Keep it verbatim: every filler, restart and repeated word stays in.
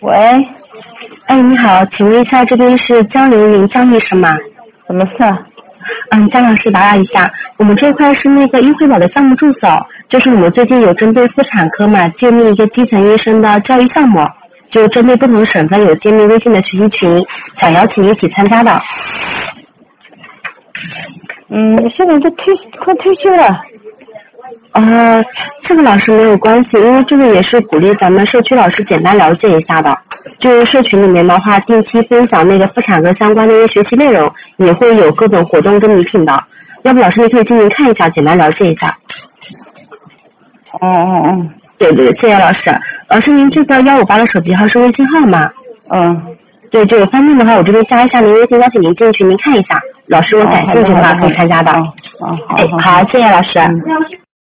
喂， 哎，你好，请问一下，这边是江玲玲江医生吗？ 什么事啊？ 嗯，江老师打扰一下，我们这块是那个医惠宝的项目助手，就是我们最近有针对妇产科嘛，建立一个基层医生的教育项目，就针对不同省份有建立微信的学习群，想邀请一起参加的。 嗯，现在都退快退休了。 呃，这个老师没有关系，因为这个也是鼓励咱们社区老师简单了解一下的。就是社群里面的话，定期分享那个妇产科相关的一些学习内容，也会有各种活动跟礼品的。要不老师你可以进行看一下，简单了解一下。 哦哦哦。 对对，谢谢老师。老师，您这个幺五八的手机号是微信号吗？ 嗯。 对，这个方面的话，我这边加一下您微信，邀请您进群，您看一下。老师，我感兴趣的话可以参加的。 哦，好， 哎，好，谢谢老师。 嗯